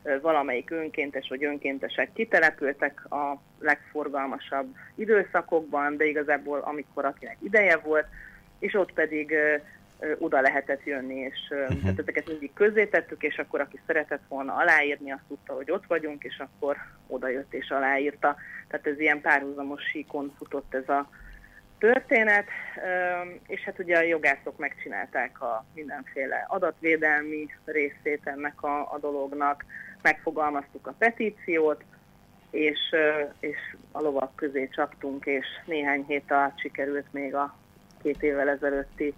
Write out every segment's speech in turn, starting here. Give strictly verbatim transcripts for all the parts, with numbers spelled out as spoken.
valamelyik önkéntes vagy önkéntesek kitelepültek a legforgalmasabb időszakokban, de igazából amikor akinek ideje volt, és ott pedig ö, ö, oda lehetett jönni, és ö, uh-huh. tehát ezeket mindig közzétettük, és akkor aki szeretett volna aláírni, azt tudta, hogy ott vagyunk, és akkor oda jött és aláírta. Tehát ez ilyen párhuzamos síkon futott ez a történet, és hát ugye a jogászok megcsinálták a mindenféle adatvédelmi részét ennek a, a dolognak, megfogalmaztuk a petíciót, és, és a lovak közé csaptunk, és néhány hét alatt sikerült még a két évvel ezelőtti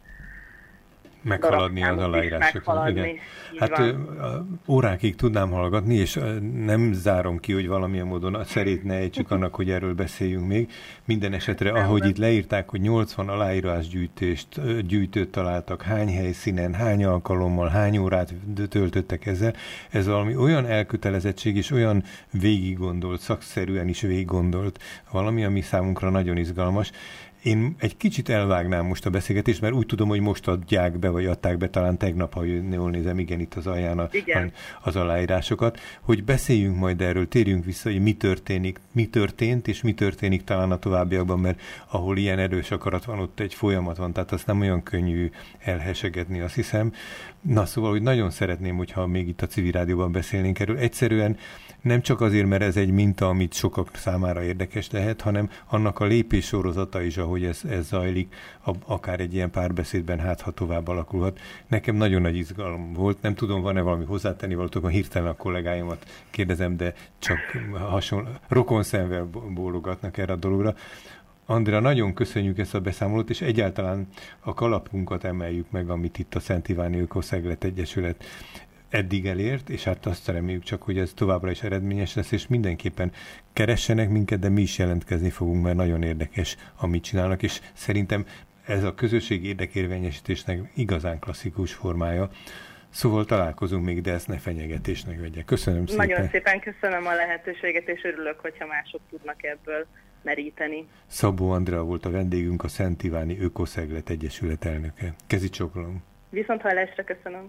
meghaladni az aláírásokat. Igen. Hát órákig tudnám hallgatni, és nem zárom ki, hogy valamilyen módon a szerét ne ejtsük annak, hogy erről beszéljünk még. Minden esetre, nem, ahogy nem. Itt leírták, hogy nyolcvan aláírásgyűjtést, gyűjtőt találtak, hány helyszínen, hány alkalommal, hány órát töltöttek ezzel, ez valami olyan elkötelezettség és olyan végiggondolt, szakszerűen is végiggondolt valami, ami számunkra nagyon izgalmas. Én egy kicsit elvágnám most a beszélgetést, mert úgy tudom, hogy most adják be, vagy adták be talán tegnap, ha jól nézem, igen, itt az alján a, az aláírásokat, hogy beszéljünk majd erről, térjünk vissza, hogy mi történik, mi történt, és mi történik talán a továbbiakban, mert ahol ilyen erős akarat van, ott egy folyamat van, tehát azt nem olyan könnyű elhessegetni, azt hiszem. Na szóval, hogy nagyon szeretném, hogyha még itt a Civil Rádióban beszélnénk erről. Egyszerűen nem csak azért, mert ez egy minta, amit sokak számára érdekes lehet, hanem annak a lépés sorozata is, ahogy ez, ez zajlik, a, akár egy ilyen párbeszédben, hát ha tovább alakulhat. Nekem nagyon nagy izgalom volt, nem tudom, van-e valami hozzátenni valóban, hirtelen a kollégáimat kérdezem, de csak hasonló, rokon szemvel bólogatnak erre a dologra. Andrea, nagyon köszönjük ezt a beszámolót, és egyáltalán a kalapunkat emeljük meg, amit itt a Szent Iváni Ökoszeglet Egyesület eddig elért, és hát azt reméljük csak, hogy ez továbbra is eredményes lesz, és mindenképpen keressenek minket, de mi is jelentkezni fogunk, mert nagyon érdekes, amit csinálnak, és szerintem ez a közösségi érdekérvényesítésnek igazán klasszikus formája. Szóval találkozunk még, de ezt ne fenyegetésnek vegye. Köszönöm szépen. Nagyon szépen köszönöm a lehetőséget, és örülök, hogyha mások tudnak ebből meríteni. Szabó Andrea volt a vendégünk, a Szent Iváni Ökoszeglet Egyesület elnöke. Kezi csókolom. Viszont hallásra, köszönöm.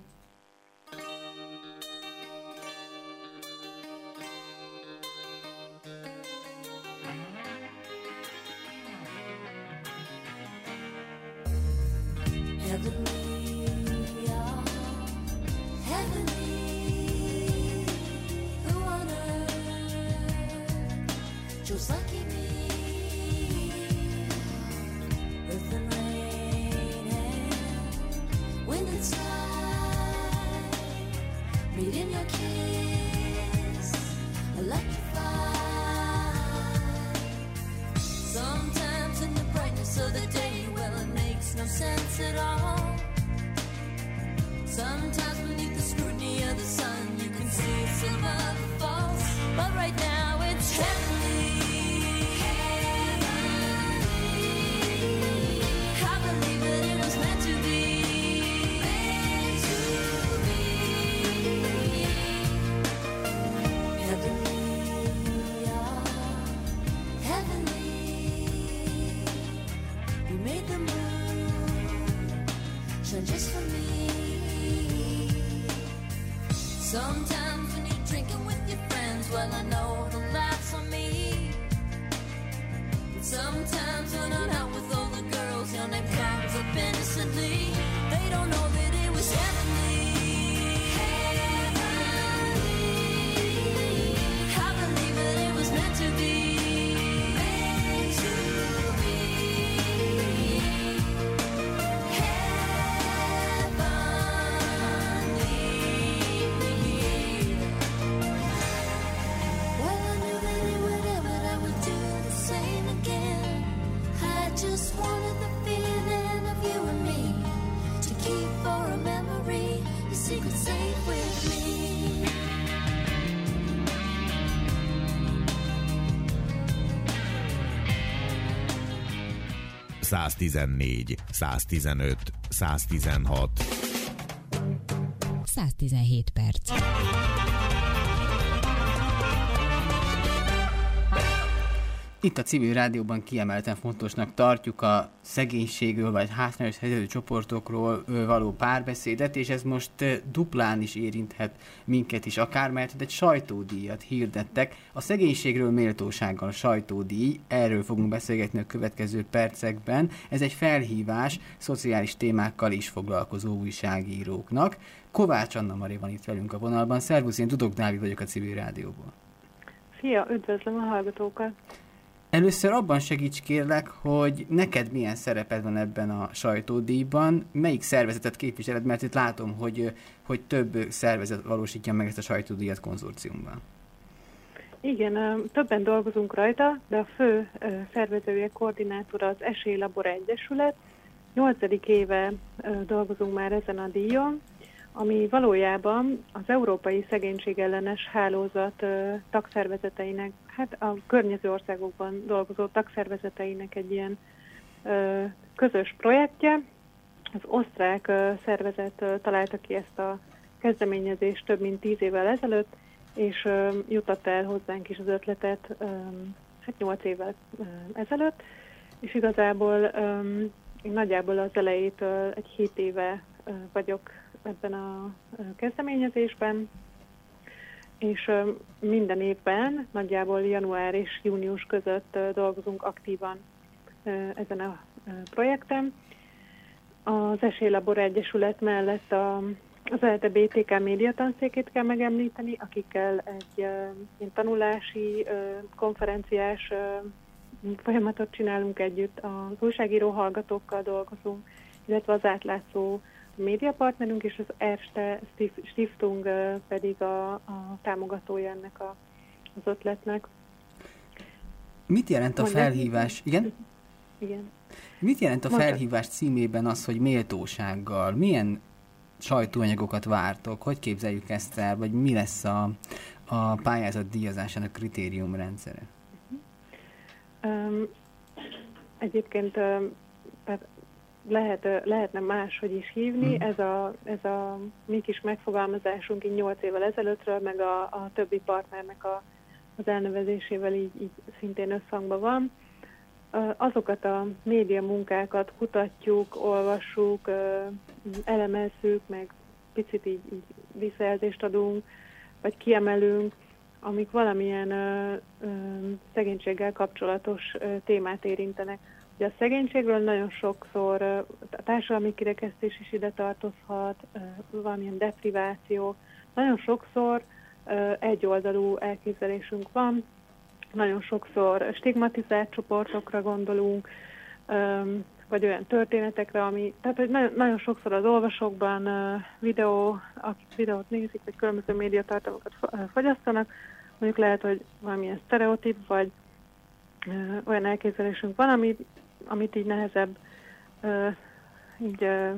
száztizennégy, száztizenöt, száztizenhat. száztizenhét perc. Itt a Civil Rádióban kiemelten fontosnak tartjuk a szegénységről vagy hátrányos helyzetű csoportokról való párbeszédet, és ez most duplán is érinthet minket is akár, mert egy sajtódíjat hirdettek. A szegénységről méltósággal sajtódíj, erről fogunk beszélgetni a következő percekben. Ez egy felhívás szociális témákkal is foglalkozó újságíróknak. Kovács Anna Mari van itt velünk a vonalban. Szervusz, én Dudok Dávid vagyok a Civil Rádióból. Szia, üdvözlöm a hallgatókat! Először abban segíts kérlek, hogy neked milyen szereped van ebben a sajtódíjban, melyik szervezetet képviseled, mert itt látom, hogy, hogy több szervezet valósítja meg ezt a sajtódíjat konzorciumban. Igen, többen dolgozunk rajta, de a fő szervezője, koordinátora az Esélylabor Egyesület. Nyolcadik éve dolgozunk már ezen a díjon, ami valójában az Európai Szegénységellenes Hálózat tagszervezeteinek, hát a környező országokban dolgozó tagszervezeteinek egy ilyen közös projektje. Az osztrák szervezet találta ki ezt a kezdeményezést több mint tíz évvel ezelőtt, és jutott el hozzánk is az ötletet hát nyolc évvel ezelőtt, és igazából én nagyjából az elejétől egy hét éve vagyok ebben a kezdeményezésben, és minden évben, nagyjából január és június között dolgozunk aktívan ezen a projekten. Az Esélylabor Egyesület mellett a, az é el té bé té ká médiatanszékét kell megemlíteni, akikkel egy ilyen tanulási, konferenciás folyamatot csinálunk együtt, az újságíró hallgatókkal dolgozunk, illetve az átlátszó médiapartnerünk, és az Erste Stiftung pedig a, a támogatója ennek a, az ötletnek. Mit jelent a felhívás? Igen? Igen. Mit jelent a felhívás címében az, hogy méltósággal? Milyen sajtóanyagokat vártok? Hogy képzeljük ezt el? Vagy mi lesz a, a pályázat díjazásának kritériumrendszere? Um, egyébként um, Lehet, lehetne máshogy is hívni. Hmm. Ez, a, ez a mi kis megfogalmazásunk így nyolc évvel ezelőttről, meg a, a többi partnernek a, az elnevezésével így, így szintén összhangban van. Azokat a média munkákat kutatjuk, olvassuk, elemezzük, meg picit így, így visszajelzést adunk, vagy kiemelünk, amik valamilyen ö, ö, szegénységgel kapcsolatos ö, témát érintenek. Ugye a szegénységről nagyon sokszor a társadalmi kirekesztés is ide tartozhat, valamilyen depriváció. Nagyon sokszor egyoldalú elképzelésünk van, nagyon sokszor stigmatizált csoportokra gondolunk, vagy olyan történetekre, ami, tehát hogy nagyon, nagyon sokszor az olvasókban videó, akik videót nézik, vagy különböző médiatartalmakat fogyasztanak, mondjuk lehet, hogy valamilyen sztereotíp, vagy olyan elképzelésünk van, amit, amit így nehezebb uh, így, uh,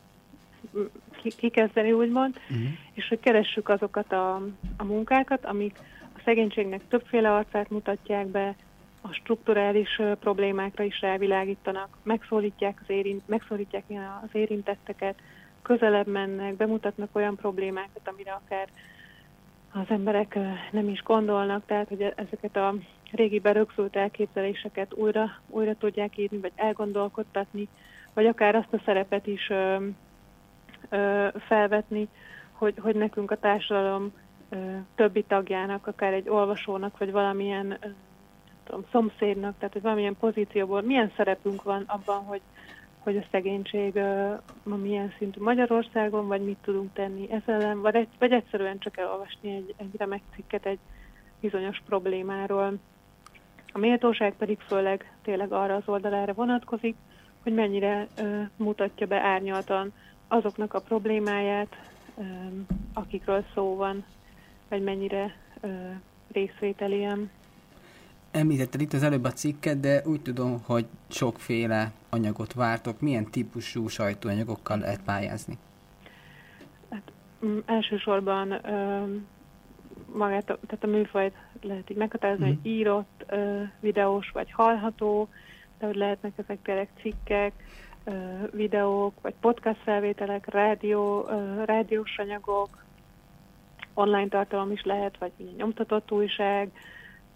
kikezdeni, úgymond, uh-huh. és hogy keressük azokat a, a munkákat, amik a szegénységnek többféle arcát mutatják be, a strukturális uh, problémákra is rávilágítanak, megszólítják az, érint, megszólítják az érintetteket, közelebb mennek, bemutatnak olyan problémákat, amire akár az emberek uh, nem is gondolnak, tehát hogy ezeket a régiben rögzült elképzeléseket újra, újra tudják írni, vagy elgondolkodtatni, vagy akár azt a szerepet is ö, ö, felvetni, hogy, hogy nekünk a társadalom ö, többi tagjának, akár egy olvasónak, vagy valamilyen ö, tudom, szomszédnak, tehát hogy valamilyen pozícióból milyen szerepünk van abban, hogy, hogy a szegénység ö, milyen szintű Magyarországon, vagy mit tudunk tenni ezzel ellen, vagy, egy, vagy egyszerűen csak elolvasni egy, egy remek cikket egy bizonyos problémáról. A méltóság pedig főleg tényleg arra az oldalára vonatkozik, hogy mennyire ö, mutatja be árnyaltan azoknak a problémáját, ö, akikről szó van, vagy mennyire ö, részvétel ilyen. Említetted itt az előbb a cikket, de úgy tudom, hogy sokféle anyagot vártok. Milyen típusú sajtóanyagokkal lehet pályázni? Hát, m- elsősorban ö, magát, tehát a műfajt lehet így meghatározni, mm. hogy írott, ö, videós vagy hallható, de hogy lehetnek ezek tényleg cikkek, ö, videók, vagy podcast felvételek, rádió, ö, rádiós anyagok, online tartalom is lehet, vagy nyomtatott újság,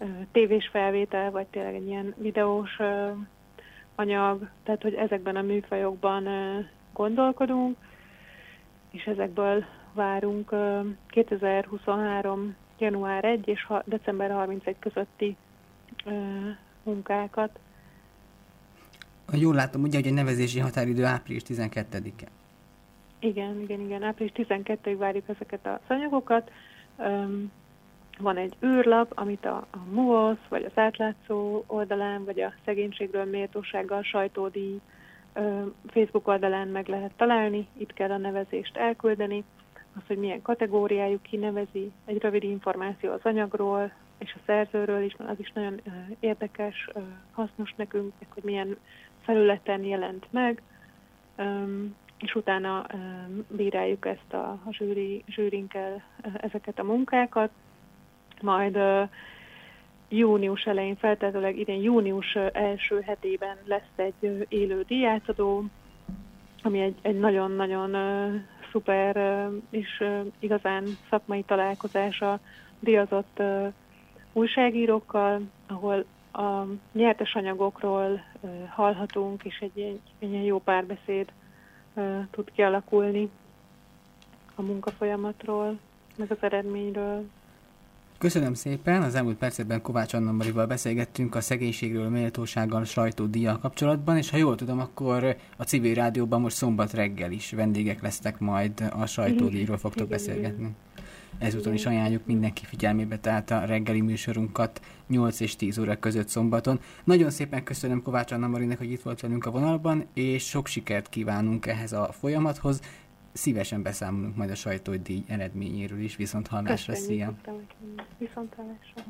tévés felvétel, vagy tényleg egy ilyen videós anyag, tehát hogy ezekben a műfajokban gondolkodunk, és ezekből várunk kétezer-huszonhárom. január elseje és december harmincegyedike közötti munkákat. Jól látom, ugye, hogy a nevezési határidő április tizenkettedike. Igen, igen, igen. április tizenkettedikéig várjuk ezeket az anyagokat. Van egy űrlap, amit a, a MUOSZ, vagy az Átlátszó oldalán, vagy a Szegénységről méltósággal sajtódíj Facebook oldalán meg lehet találni. Itt kell a nevezést elküldeni. Az, hogy milyen kategóriájú kinevezi, egy rövid információ az anyagról, és a szerzőről is, az is nagyon érdekes, hasznos nekünk, hogy milyen felületen jelent meg, és utána bíráljuk ezt a, a zsűri, zsűrinkkel ezeket a munkákat, majd június elején, feltétlenül idén június első hetében lesz egy élő díjátadó, ami egy, egy nagyon-nagyon szuper és igazán szakmai találkozás a díjazott újságírókkal, ahol a nyertes anyagokról hallhatunk, és egy, egy, egy ilyen jó párbeszéd tud kialakulni a munkafolyamatról, meg az eredményről. Köszönöm szépen! Az elmúlt percekben Kovács Anna Marival beszélgettünk a szegénységről, méltósággal sajtódíjjal kapcsolatban, és ha jól tudom, akkor a Civil Rádióban most szombat reggel is vendégek lesznek, majd a sajtódíjról fogtok igen, beszélgetni. Igen. Ezúton is ajánljuk mindenki figyelmébe, tehát a reggeli műsorunkat nyolc és tíz óra között szombaton. Nagyon szépen köszönöm Kovács Anna Marinak, hogy itt volt velünk a vonalban, és sok sikert kívánunk ehhez a folyamathoz. Szívesen beszámolunk majd a sajtódíj eredményéről is. Viszont hallásra, szia! Viszont hallásra!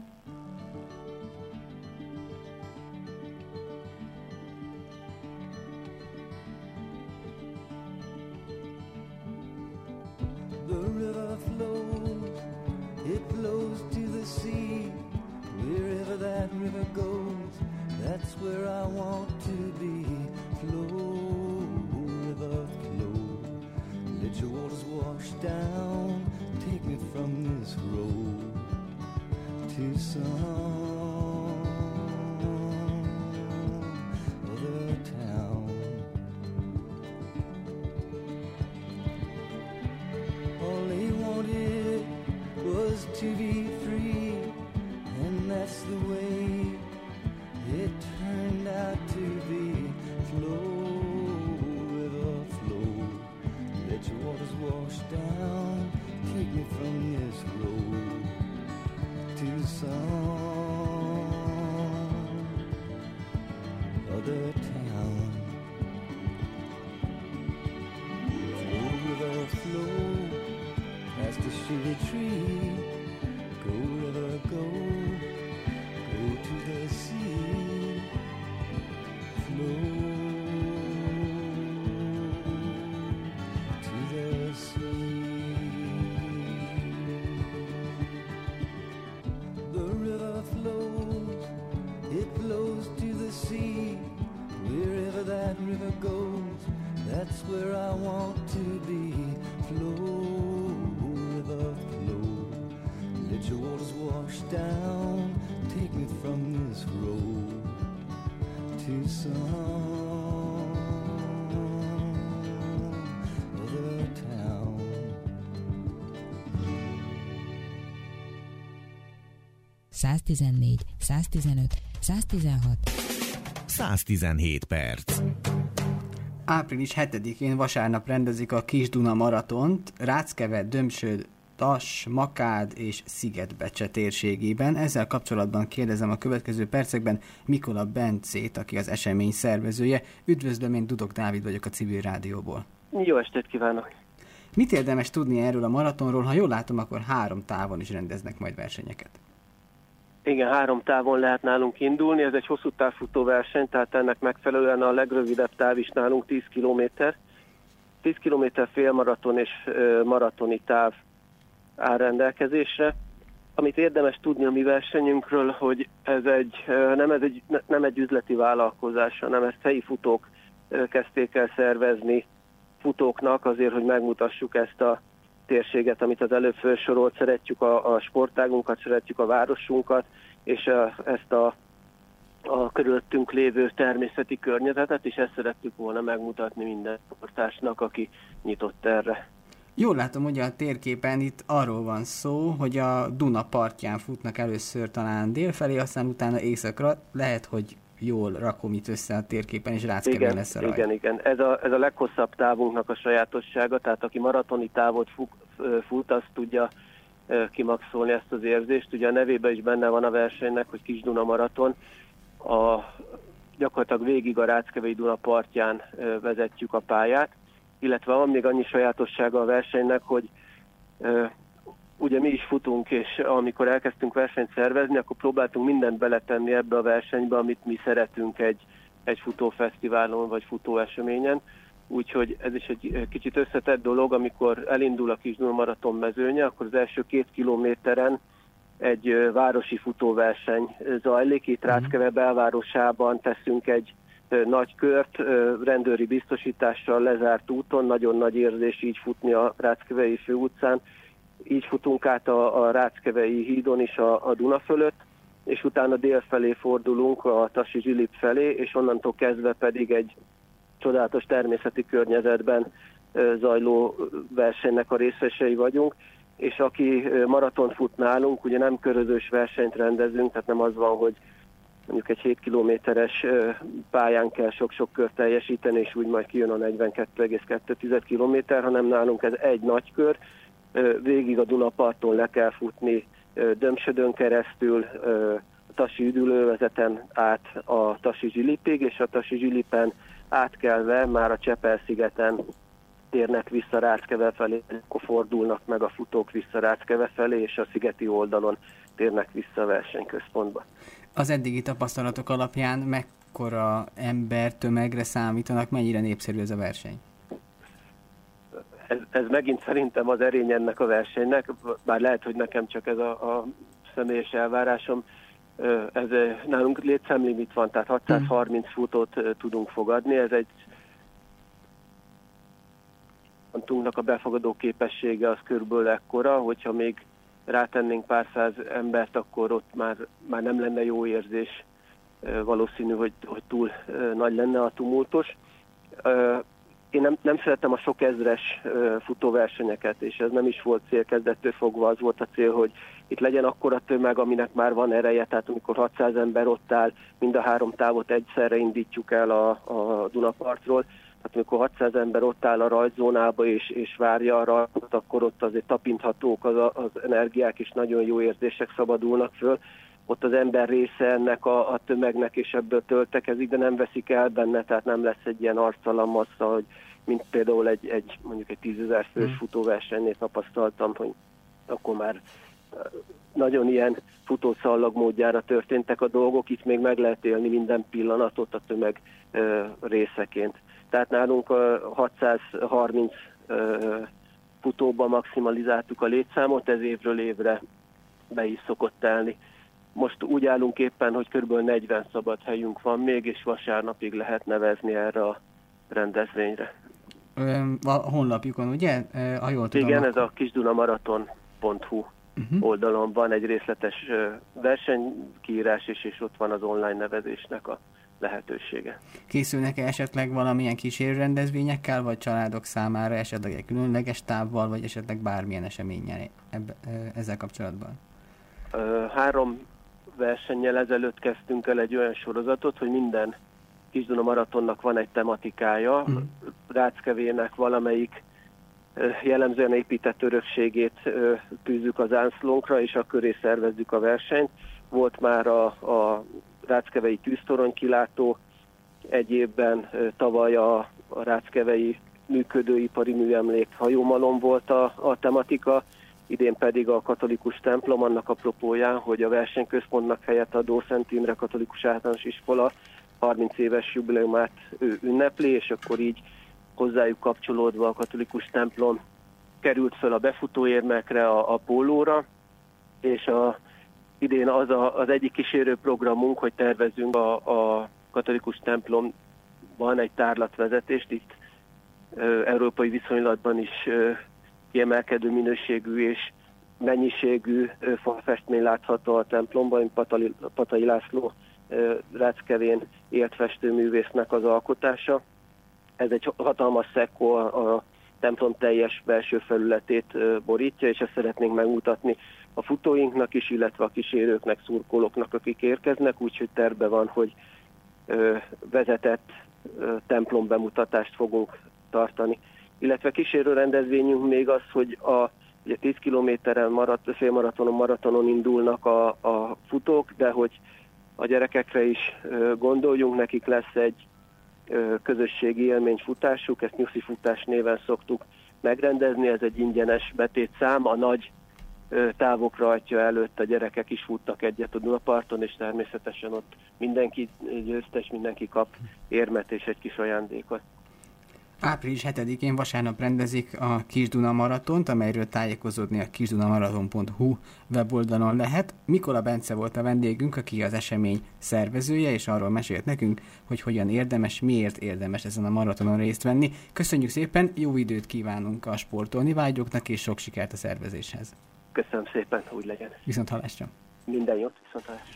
The river flows, it flows to the sea. Wherever that river goes, that's where I want to be. Flow, river, flow. Let your waters wash down, take me from this road to some other town. All they wanted was to be free, and that's the way it turned out to be. Flow, river, flow. Let your waters wash down, take me from this road to some other town. Flow, river, flow, past the shady tree. Go, river, go, go to the sea. Flow to the sea. The river flows, it flows to the sea. Wherever that river goes, that's where I want to be. Flow, river, flow. Let your waters wash down, take me from this road to some other town. száztizennégy, száztizenöt, száztizenhat, száztizenhét perc. április hetedikén vasárnap rendezik a Kis Duna maratont Ráckeve, Dömsöd, Tass, Makád és Szigetbecse térségében. Ezzel kapcsolatban kérdezem a következő percekben Mikola Bencét, aki az esemény szervezője. Üdvözlöm, én Dudok Dávid vagyok a Civil Rádióból. Jó estét kívánok! Mit érdemes tudni erről a maratonról? Ha jól látom, akkor három távon is rendeznek majd versenyeket. Igen, három távon lehet nálunk indulni. Ez egy hosszú távfutó verseny, tehát ennek megfelelően a legrövidebb táv is nálunk tíz kilométer. tíz kilométer félmaraton és maratoni táv áll rendelkezésre. Amit érdemes tudni a mi versenyünkről, hogy ez egy, nem, ez egy, nem egy üzleti vállalkozás, hanem ezt helyi futók kezdték el szervezni futóknak azért, hogy megmutassuk ezt a térséget, amit az előbb felsorolt, szeretjük a, a sportágunkat, szeretjük a városunkat, és a, ezt a, a körülöttünk lévő természeti környezetet, és ezt szerettük volna megmutatni minden sportásnak, aki nyitott erre. Jól látom, hogy a térképen itt arról van szó, hogy a Duna partján futnak először talán délfelé, aztán utána északra. Lehet, hogy jól rakom itt össze a térképen, és Ráckevén lesz a rajt. Igen, igen. Ez a, ez a leghosszabb távunknak a sajátossága, tehát aki maratoni távot fut, fut azt tudja kimaxolni ezt az érzést. Ugye a nevében is benne van a versenynek, hogy Kis Duna maraton. A, gyakorlatilag végig a Ráckevei Duna partján vezetjük a pályát, illetve van még annyi sajátossága a versenynek, hogy uh, ugye mi is futunk, és amikor elkezdtünk versenyt szervezni, akkor próbáltunk mindent beletenni ebbe a versenybe, amit mi szeretünk egy, egy futófesztiválon vagy futóeseményen. Úgyhogy ez is egy kicsit összetett dolog, amikor elindul a Kis Duna maraton mezőnye, akkor az első két kilométeren egy uh, városi futóverseny zajlik. Itt Ráckeve belvárosában teszünk egy nagy kört, rendőri biztosítással lezárt úton, nagyon nagy érzés így futni a Ráckevei főutcán. Így futunk át a, a Ráckevei hídon is a, a Duna fölött, és utána dél felé fordulunk a Tasi Zsilip felé, és onnantól kezdve pedig egy csodálatos természeti környezetben zajló versenynek a részesei vagyunk, és aki maraton fut nálunk, ugye nem körözős versenyt rendezünk, tehát nem az van, hogy mondjuk egy hét kilométeres pályán kell sok-sok kört teljesíteni, és úgy majd kijön a negyvenkettő egész kettő kilométer, hanem nálunk ez egy nagy kör. Végig a Dunaparton le kell futni, Dömsödön keresztül, a Tasi üdülővezeten át a Tasi Zsilipig, és a Tasi Zsilipen átkelve már a Csepel-szigeten térnek vissza Ráckeve felé, akkor fordulnak meg a futók vissza Ráckeve felé, és a szigeti oldalon térnek vissza a versenyközpontba. Az eddigi tapasztalatok alapján mekkora ember tömegre számítanak, mennyire népszerű ez a verseny? Ez, ez megint szerintem az erény ennek a versenynek, bár lehet, hogy nekem csak ez a, a személyes elvárásom. Ez, nálunk létszámlimit van, tehát hatszázharminc hmm. futót tudunk fogadni, ez egy a befogadó képessége az körülbelül ekkora, hogyha még rátennénk pár száz embert, akkor ott már, már nem lenne jó érzés. Valószínű, hogy, hogy túl nagy lenne a tumultus. Én nem, nem szeretem a sok ezres futóversenyeket, és ez nem is volt cél kezdettől fogva, az volt a cél, hogy itt legyen akkora tömeg, aminek már van ereje, tehát amikor hatszáz ember ott áll, mind a három távot egyszerre indítjuk el a, a Dunapartról, tehát amikor hatszáz ember ott áll a rajtzónába és, és várja a rajtot, akkor ott azért tapinthatók az, az energiák, és nagyon jó érzések szabadulnak föl. Ott az ember része ennek a, a tömegnek, és ebből töltekezik, de nem veszik el benne, tehát nem lesz egy ilyen arctalan massza, hogy mint például egy, egy mondjuk egy tízezer fős futóversenynél tapasztaltam, hogy akkor már nagyon ilyen futószallag módjára történtek a dolgok, itt még meg lehet élni minden pillanatot a tömeg részeként. Tehát nálunk a hatszázharminc futóban maximalizáltuk a létszámot, ez évről évre be is szokott telni. Most úgy állunk éppen, hogy kb. negyven szabad helyünk van még, és vasárnapig lehet nevezni erre a rendezvényre. A honlapjukon, ugye? Ha jól tudom, igen, akkor... ez a kisdunamaraton pont hu uh-huh. oldalon van egy részletes versenykiírás is, és ott van az online nevezésnek a lehetősége. Készülnek-e esetleg valamilyen kísérő rendezvényekkel, vagy családok számára esetleg egy különleges távval, vagy esetleg bármilyen eseménnyel ebbe, ezzel kapcsolatban? Három versennyel ezelőtt kezdtünk el egy olyan sorozatot, hogy minden Kis-Duna maratonnak van egy tematikája. Mm. Ráckevének valamelyik jellemzően épített örökségét tűzzük az zászlónkra, és a köré szervezzük a versenyt. Volt már a, a ráckevei tűztorony kilátó, egy évben tavaly a, a ráckevei működőipari műemlék hajómalom volt a, a tematika, idén pedig a katolikus templom, annak apropóján, hogy a versenyközpontnak helyett adó Szent Imre Katolikus Általános Iskola harminc éves jubileumát ő ünnepli, és akkor így hozzájuk kapcsolódva a katolikus templom került föl a befutóérmekre, a, a pólóra, és a, idén az a, az egyik kísérő programunk, hogy tervezünk a, a katolikus templomban egy tárlatvezetést, itt ö, európai viszonylatban is ö, kiemelkedő minőségű és mennyiségű falfestmény látható a templomban, Patai, Patai László Ráckevén élt festőművésznek az alkotása. Ez egy hatalmas szekkó, a templom teljes belső felületét borítja, és ezt szeretnénk megmutatni a futóinknak is, illetve a kísérőknek, szurkolóknak, akik érkeznek, úgyhogy terve van, hogy vezetett templom bemutatást fogunk tartani. Illetve kísérő rendezvényünk még az, hogy a ugye tíz kilométeren marat, félmaratonon, maratonon indulnak a, a futók, de hogy a gyerekekre is gondoljunk, nekik lesz egy közösségi élményfutásuk, ezt nyuszi futás néven szoktuk megrendezni, ez egy ingyenes betétszám, a nagy távok rajtja előtt a gyerekek is futtak egyet a Dunaparton, és természetesen ott mindenki győztes, mindenki kap érmet és egy kis ajándékot. április hetedikén vasárnap rendezik a Kis-Duna maratont, amelyről tájékozódni a kisdunamaraton pont hu weboldalon lehet. Mikola Bence volt a vendégünk, aki az esemény szervezője, és arról mesélt nekünk, hogy hogyan érdemes, miért érdemes ezen a maratonon részt venni. Köszönjük szépen, jó időt kívánunk a sportolni vágyóknak, és sok sikert a szervezéshez. Köszönöm szépen, úgy legyen. Viszont hallásra. Minden jót, viszont hallásra.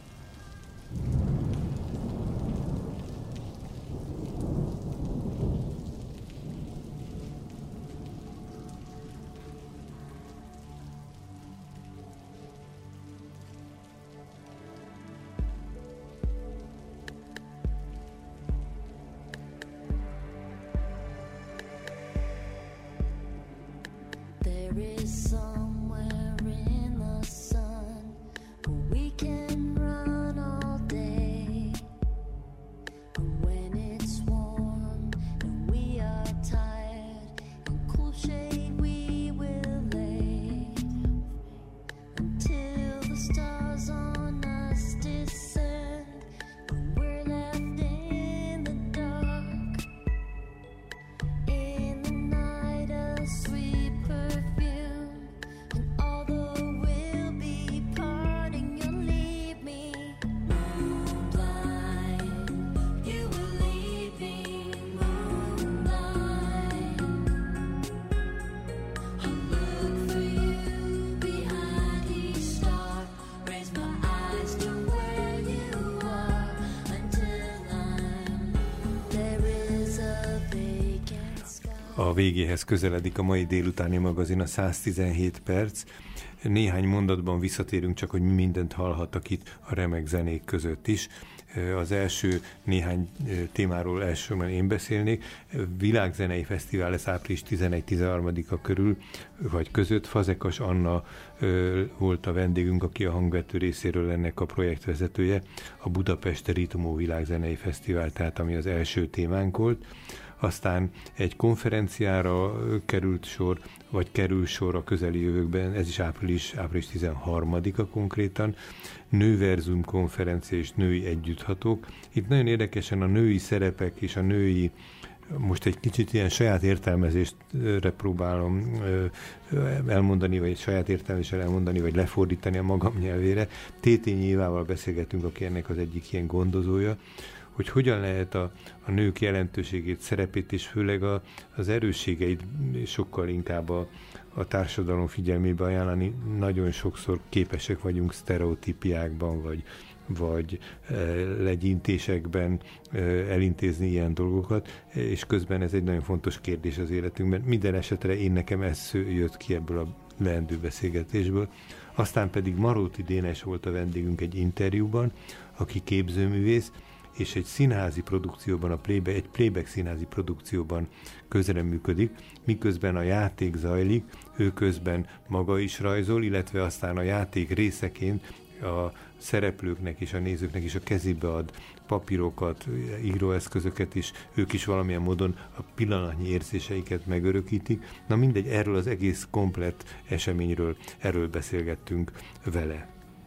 A végéhez közeledik a mai délutáni magazin, a száz tizenhét perc. Néhány mondatban visszatérünk csak, hogy mi mindent hallhattak itt a remek zenék között is. Az első néhány témáról elsősorban én beszélnék. Világzenei Fesztivál lesz április tizenegy-tizenharmadika körül, vagy között. Fazekas Anna volt a vendégünk, aki a hangvető részéről ennek a projektvezetője. A Budapesti Ritmó Világzenei Fesztivál, tehát ami az első témánk volt. Aztán egy konferenciára került sor, vagy kerül sor a közeli jövőkben, ez is április, április tizenharmadika konkrétan, Nőverzum konferencia és női együtthatók. Itt nagyon érdekesen a női szerepek és a női, most egy kicsit ilyen saját értelmezésre próbálom elmondani, vagy saját értelmezésre elmondani, vagy lefordítani a magam nyelvére. Tétényi Évával beszélgetünk, aki ennek az egyik ilyen gondozója, hogy hogyan lehet a, a nők jelentőségét, szerepét és főleg a, az erősségeit sokkal inkább a, a társadalom figyelmébe ajánlani. Nagyon sokszor képesek vagyunk sztereotípiákban, vagy, vagy e, legyintésekben e, elintézni ilyen dolgokat, és közben ez egy nagyon fontos kérdés az életünkben. Minden esetre én nekem ez jött ki ebből a leendő beszélgetésből. Aztán pedig Maróti Dénes volt a vendégünk egy interjúban, aki képzőművész, és egy színházi produkcióban, a playback, egy playback színházi produkcióban közreműködik, miközben a játék zajlik, ő közben maga is rajzol, illetve aztán a játék részeként a szereplőknek és a nézőknek is a kezébe ad papírokat, íróeszközöket is, ők is valamilyen módon a pillanatnyi érzéseiket megörökítik. Na mindegy, erről az egész komplett eseményről, erről beszélgettünk vele.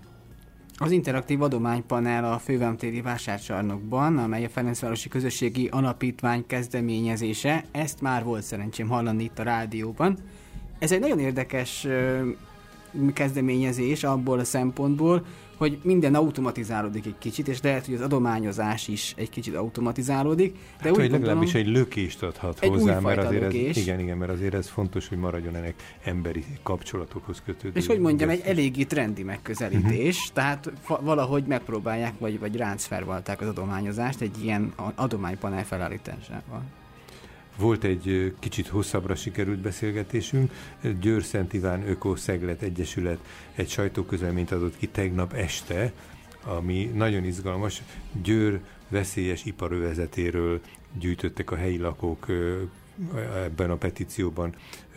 Az interaktív adománypanel a Fővámtéri Vásárcsarnokban, amely a Ferencvárosi Közösségi Alapítvány kezdeményezése, ezt már volt szerencsém hallani itt a rádióban. Ez egy nagyon érdekes ö, kezdeményezés abból a szempontból, hogy minden automatizálódik egy kicsit, és lehet, hogy az adományozás is egy kicsit automatizálódik. De hát, úgy hogy legalábbis egy lökést adhat egy hozzá, mert azért, ez, igen, igen, mert azért ez fontos, hogy maradjon ennek emberi kapcsolatokhoz kötődő. És hogy mondjam, egy eléggé trendi megközelítés, uh-huh. tehát valahogy megpróbálják, vagy, vagy ráncfervalták az adományozást egy ilyen adománypanel felállításával. Volt egy kicsit hosszabbra sikerült beszélgetésünk. Győr Szent Iván Öko-Szeglet Egyesület egy sajtóközleményt adott ki tegnap este, ami nagyon izgalmas. Győr veszélyes iparövezetéről gyűjtöttek a helyi lakók ebben a petícióban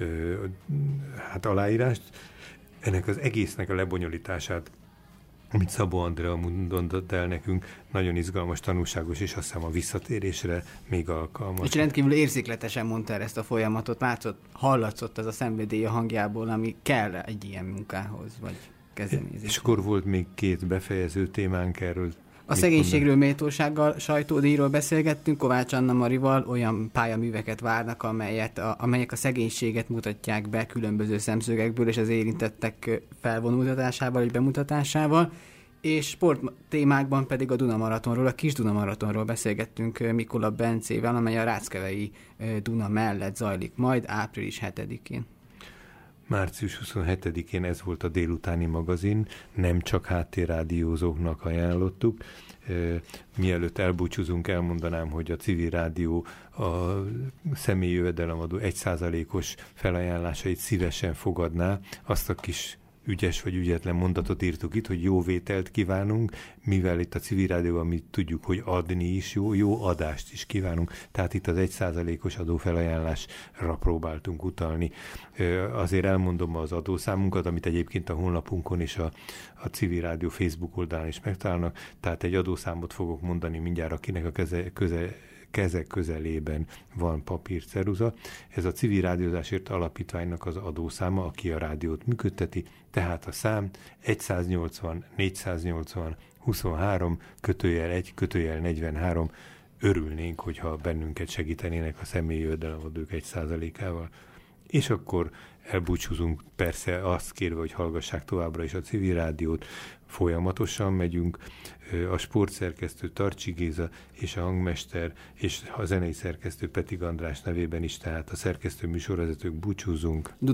hát aláírást. Ennek az egésznek a lebonyolítását, amit Szabó Andrea mondott el nekünk, nagyon izgalmas, tanulságos, és azt hiszem a visszatérésre még alkalmas. És rendkívül érzékletesen mondta el ezt a folyamatot, látszott, hallatszott ez a szenvedély a hangjából, ami kell egy ilyen munkához, vagy kezdeményezéshez. És akkor volt még két befejező témánk erről. A szegénységről, méltósággal, sajtódíjról beszélgettünk, Kovács Anna Marival olyan pályaműveket várnak, amelyet, a, amelyek a szegénységet mutatják be különböző szemszögekből, és az érintettek felvonultatásával, vagy bemutatásával, és sport témákban pedig a Duna-maratonról, a Kis Duna-maratonról beszélgettünk Mikula Bencével, amely a Ráckevei Duna mellett zajlik majd április hetedikén. március huszonhetedikén ez volt a délutáni magazin, nem csak háttérrádiózóknak ajánlottuk. Mielőtt elbúcsúzunk, elmondanám, hogy a Civil Rádió a személyi jövedelemadó egy százalékos felajánlásait szívesen fogadná. Azt a kis ügyes vagy ügyetlen mondatot írtuk itt, hogy jó vételt kívánunk, mivel itt a Civil Rádióban mi tudjuk, hogy adni is jó, jó adást is kívánunk, tehát itt az egy százalékos adófelajánlásra próbáltunk utalni. Azért elmondom az adószámunkat, amit egyébként a honlapunkon és a, a Civil Rádió Facebook oldalán is megtalálnak, tehát egy adószámot fogok mondani mindjárt, akinek a keze, köze kezek közelében van papírceruza. Ez a Civil Rádiózásért Alapítványnak az adószáma, aki a rádiót működteti, tehát a szám egyszáznyolcvan négyszáznyolcvan huszonhárom kötőjel egy kötőjel negyvenhárom. Örülnénk, hogyha bennünket segítenének a személyi jövedelemadók egy százalékával. És akkor elbúcsúzunk, persze azt kérve, hogy hallgassák továbbra is a Civil Rádiót, folyamatosan megyünk, a sportszerkesztő Tarcsi Géza és a hangmester és a zenei szerkesztő Petig András nevében is, tehát a szerkesztő műsorvezetők búcsúzunk.